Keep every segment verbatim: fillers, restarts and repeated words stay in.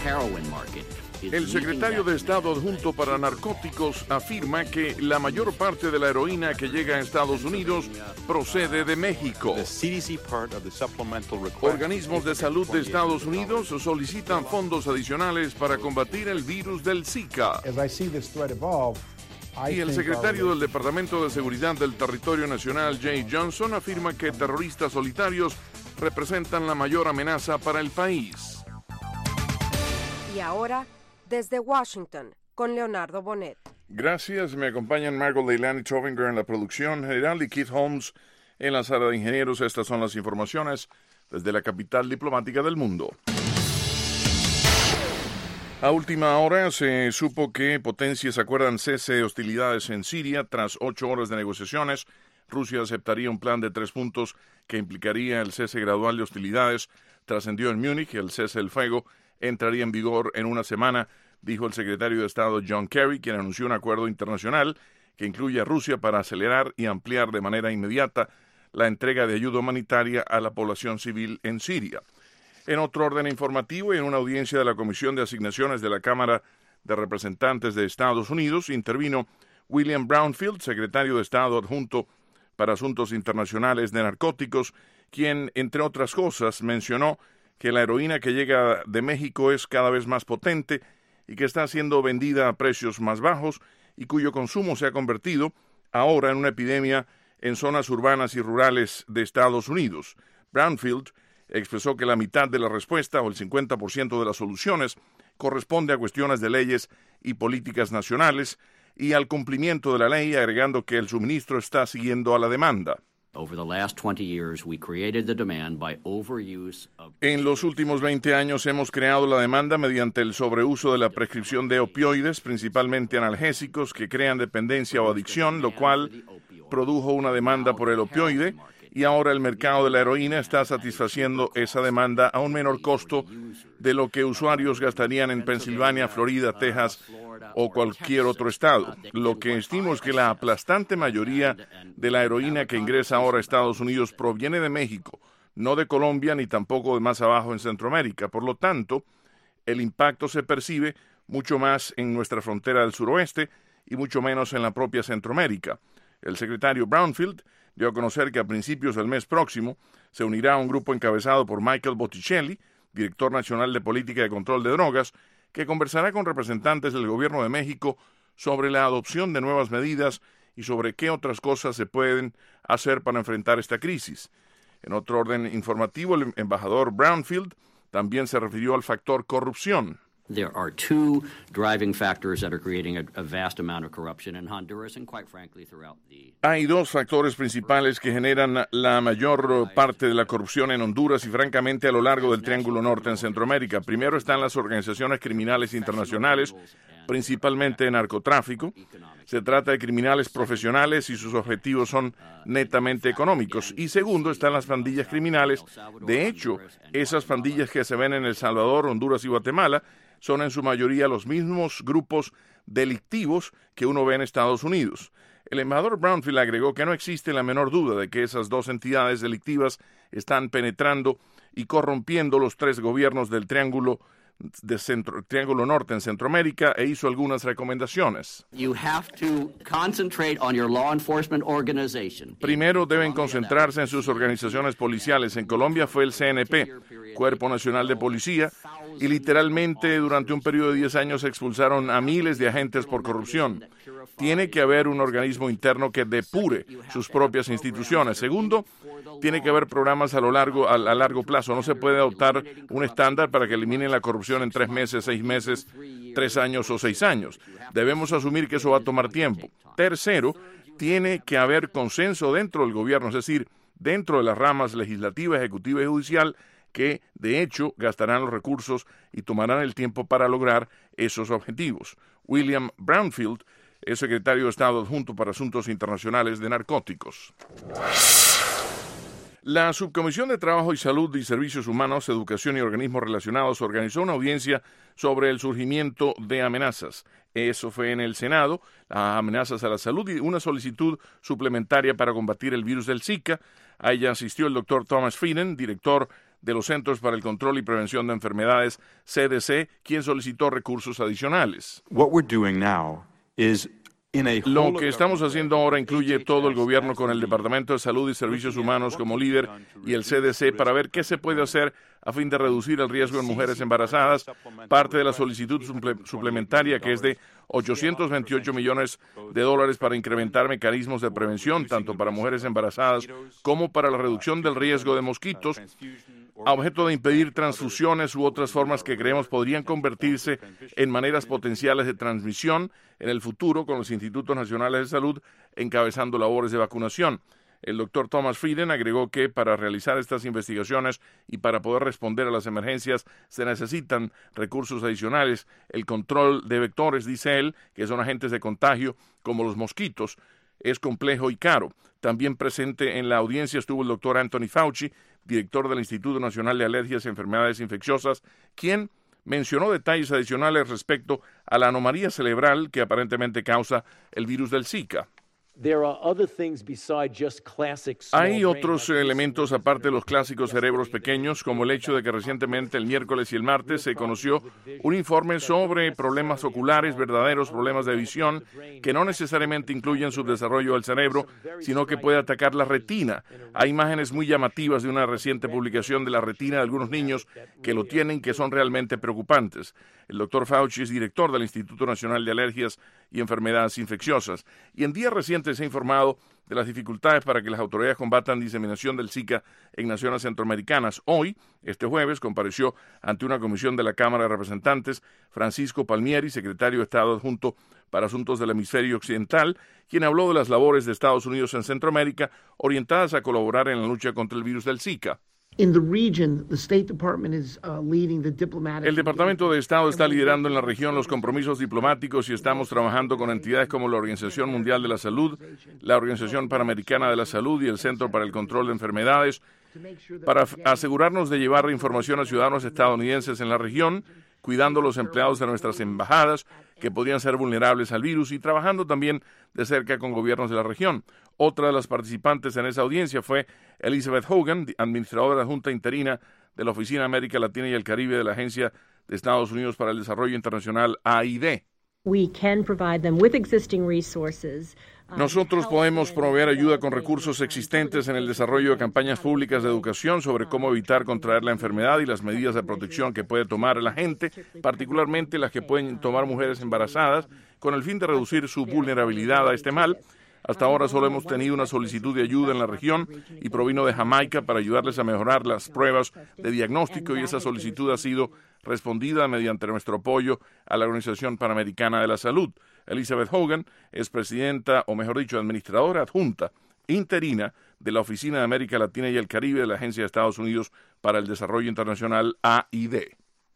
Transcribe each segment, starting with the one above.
El secretario de Estado adjunto para narcóticos afirma que la mayor parte de la heroína que llega a Estados Unidos procede de México. Organismos de salud de Estados Unidos solicitan fondos adicionales para combatir el virus del Zika. Y el secretario del Departamento de Seguridad del Territorio Nacional, Jay Johnson, afirma que terroristas solitarios representan la mayor amenaza para el país. Y ahora, desde Washington, con Leonardo Bonet. Gracias, me acompañan Margot Leilani Trovinger en la producción general y Keith Holmes en la sala de ingenieros. Estas son las informaciones desde la capital diplomática del mundo. A última hora se supo que potencias acuerdan cese de hostilidades en Siria. Tras ocho horas de negociaciones, Rusia aceptaría un plan de tres puntos que implicaría el cese gradual de hostilidades. Trascendió en Múnich, el cese del fuego entraría en vigor en una semana, dijo el secretario de Estado John Kerry, quien anunció un acuerdo internacional que incluye a Rusia para acelerar y ampliar de manera inmediata la entrega de ayuda humanitaria a la población civil en Siria. En otro orden informativo y en una audiencia de la Comisión de Asignaciones de la Cámara de Representantes de Estados Unidos, intervino William Brownfield, secretario de Estado adjunto para Asuntos Internacionales de Narcóticos, quien, entre otras cosas, mencionó que la heroína que llega de México es cada vez más potente y que está siendo vendida a precios más bajos y cuyo consumo se ha convertido ahora en una epidemia en zonas urbanas y rurales de Estados Unidos. Brownfield expresó que la mitad de la respuesta, o el cincuenta por ciento de las soluciones, corresponde a cuestiones de leyes y políticas nacionales y al cumplimiento de la ley, agregando que el suministro está siguiendo a la demanda. En los últimos veinte años hemos creado la demanda mediante el sobreuso de la prescripción de opioides, principalmente analgésicos, que crean dependencia o adicción, lo cual produjo una demanda por el opioide, y ahora el mercado de la heroína está satisfaciendo esa demanda a un menor costo de lo que usuarios gastarían en Pensilvania, Florida, Texas o cualquier otro estado. Lo que estimo es que la aplastante mayoría de la heroína que ingresa ahora a Estados Unidos proviene de México, no de Colombia ni tampoco de más abajo en Centroamérica. Por lo tanto, el impacto se percibe mucho más en nuestra frontera del suroeste y mucho menos en la propia Centroamérica. El secretario Brownfield dio a conocer que a principios del mes próximo se unirá a un grupo encabezado por Michael Botticelli, director nacional de Política de Control de Drogas, que conversará con representantes del gobierno de México sobre la adopción de nuevas medidas y sobre qué otras cosas se pueden hacer para enfrentar esta crisis. En otro orden informativo, el embajador Brownfield también se refirió al factor corrupción. There are two driving factors that are creating a, a vast amount of corruption in Honduras and, quite frankly, throughout the... Hay dos factores principales que generan la mayor parte de la corrupción en Honduras y, francamente, a lo largo del Triángulo Norte en Centroamérica. Primero están las organizaciones criminales internacionales, principalmente de narcotráfico. Se trata de criminales profesionales y sus objetivos son netamente económicos. Y segundo están las pandillas criminales. De hecho, esas pandillas que se ven en El Salvador, Honduras y Guatemala son en su mayoría los mismos grupos delictivos que uno ve en Estados Unidos. El embajador Brownfield agregó que no existe la menor duda de que esas dos entidades delictivas están penetrando y corrompiendo los tres gobiernos del Triángulo de Centro, Triángulo Norte en Centroamérica, e hizo algunas recomendaciones. You have to concentrate on your law enforcement organization. Primero deben concentrarse en sus organizaciones policiales. En Colombia fue el C N P, Cuerpo Nacional de Policía, y literalmente durante un periodo de diez años expulsaron a miles de agentes por corrupción. Tiene que haber un organismo interno que depure sus propias instituciones. Segundo, tiene que haber programas a lo largo, a, a largo plazo. No se puede adoptar un estándar para que eliminen la corrupción en tres meses, seis meses, tres años o seis años. Debemos asumir que eso va a tomar tiempo. Tercero, tiene que haber consenso dentro del gobierno, es decir, dentro de las ramas legislativa, ejecutiva y judicial, que de hecho gastarán los recursos y tomarán el tiempo para lograr esos objetivos. William Brownfield es secretario de Estado adjunto para Asuntos Internacionales de Narcóticos. La Subcomisión de Trabajo y Salud y Servicios Humanos, Educación y Organismos Relacionados organizó una audiencia sobre el surgimiento de amenazas. Eso fue en el Senado, las amenazas a la salud y una solicitud suplementaria para combatir el virus del Zika. A ella asistió el doctor Thomas Frieden, director de los Centros para el Control y Prevención de Enfermedades, C D C, quien solicitó recursos adicionales. What we're doing now is Lo que estamos haciendo ahora incluye todo el gobierno con el Departamento de Salud y Servicios Humanos como líder y el C D C para ver qué se puede hacer a fin de reducir el riesgo en mujeres embarazadas. Parte de la solicitud suple- suplementaria, que es de ochocientos veintiocho millones de dólares para incrementar mecanismos de prevención, tanto para mujeres embarazadas como para la reducción del riesgo de mosquitos, a objeto de impedir transfusiones u otras formas que creemos podrían convertirse en maneras potenciales de transmisión en el futuro, con los Institutos Nacionales de Salud encabezando labores de vacunación. El doctor Thomas Frieden agregó que para realizar estas investigaciones y para poder responder a las emergencias se necesitan recursos adicionales. El control de vectores, dice él, que son agentes de contagio como los mosquitos, es complejo y caro. También presente en la audiencia estuvo el doctor Anthony Fauci, director del Instituto Nacional de Alergias y Enfermedades Infecciosas, quien mencionó detalles adicionales respecto a la anomalía cerebral que aparentemente causa el virus del Zika. Hay otros elementos aparte de los clásicos cerebros pequeños, como el hecho de que recientemente, el miércoles y el martes, se conoció un informe sobre problemas oculares, verdaderos problemas de visión, que no necesariamente incluyen subdesarrollo del cerebro, sino que puede atacar la retina. Hay imágenes muy llamativas de una reciente publicación de la retina de algunos niños que lo tienen, que son realmente preocupantes. El doctor Fauci es director del Instituto Nacional de Alergias y Enfermedades Infecciosas, y en días recientes se ha informado de las dificultades para que las autoridades combatan diseminación del Zika en naciones centroamericanas. Hoy, este jueves, compareció ante una comisión de la Cámara de Representantes Francisco Palmieri, secretario de Estado adjunto para Asuntos del Hemisferio Occidental, quien habló de las labores de Estados Unidos en Centroamérica orientadas a colaborar en la lucha contra el virus del Zika. In the region, the State Department is uh, leading the diplomatic. El Departamento de Estado está liderando en la región los compromisos diplomáticos y estamos trabajando con entidades como la Organización Mundial de la Salud, la Organización Panamericana de la Salud y el Centro para el Control de Enfermedades para asegurarnos de llevar información a ciudadanos estadounidenses en la región, cuidando a los empleados de nuestras embajadas que podrían ser vulnerables al virus y trabajando también de cerca con gobiernos de la región. Otra de las participantes en esa audiencia fue Elizabeth Hogan, administradora adjunta interina de la Oficina América Latina y el Caribe de la Agencia de Estados Unidos para el Desarrollo Internacional, A I D. We can provide them with existing resources. Nosotros podemos proveer ayuda con recursos existentes en el desarrollo de campañas públicas de educación sobre cómo evitar contraer la enfermedad y las medidas de protección que puede tomar la gente, particularmente las que pueden tomar mujeres embarazadas, con el fin de reducir su vulnerabilidad a este mal. Hasta ahora solo hemos tenido una solicitud de ayuda en la región y provino de Jamaica para ayudarles a mejorar las pruebas de diagnóstico, y esa solicitud ha sido respondida mediante nuestro apoyo a la Organización Panamericana de la Salud. Elizabeth Hogan es presidenta, o mejor dicho, administradora adjunta interina de la Oficina de América Latina y el Caribe de la Agencia de Estados Unidos para el Desarrollo Internacional, A I D.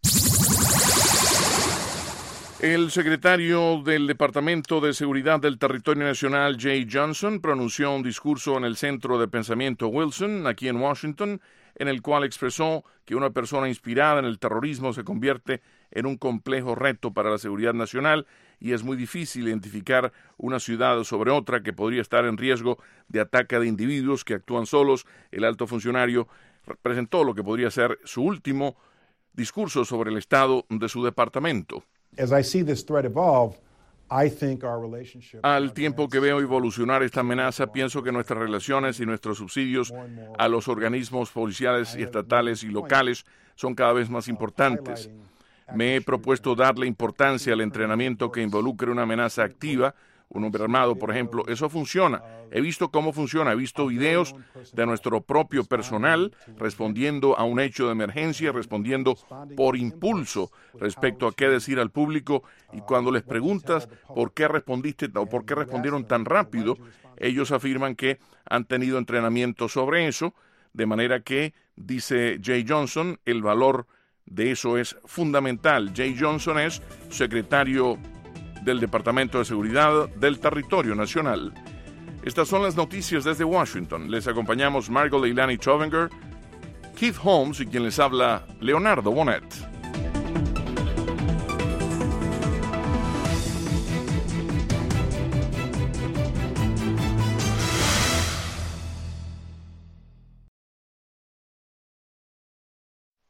El secretario del Departamento de Seguridad del Territorio Nacional, Jay Johnson, pronunció un discurso en el Centro de Pensamiento Wilson, aquí en Washington, en el cual expresó que una persona inspirada en el terrorismo se convierte en un complejo reto para la seguridad nacional y es muy difícil identificar una ciudad sobre otra que podría estar en riesgo de ataque de individuos que actúan solos. El alto funcionario presentó lo que podría ser su último discurso sobre el estado de su departamento. As I see this threat evolve, I think our relationship... Al tiempo que veo evolucionar esta amenaza, pienso que nuestras relaciones y nuestros subsidios a los organismos policiales y estatales y locales son cada vez más importantes. Me he propuesto darle importancia al entrenamiento que involucre una amenaza activa, un hombre armado, por ejemplo. Eso funciona. He visto cómo funciona. He visto videos de nuestro propio personal respondiendo a un hecho de emergencia, respondiendo por impulso respecto a qué decir al público, y cuando les preguntas por qué respondiste o por qué respondieron tan rápido, ellos afirman que han tenido entrenamiento sobre eso, de manera que, dice Jay Johnson, el valor de eso es fundamental. Jay Johnson es secretario del Departamento de Seguridad del Territorio Nacional. Estas son las noticias desde Washington. Les acompañamos Margot Leilani Chovinger, Keith Holmes y quien les habla, Leonardo Bonet.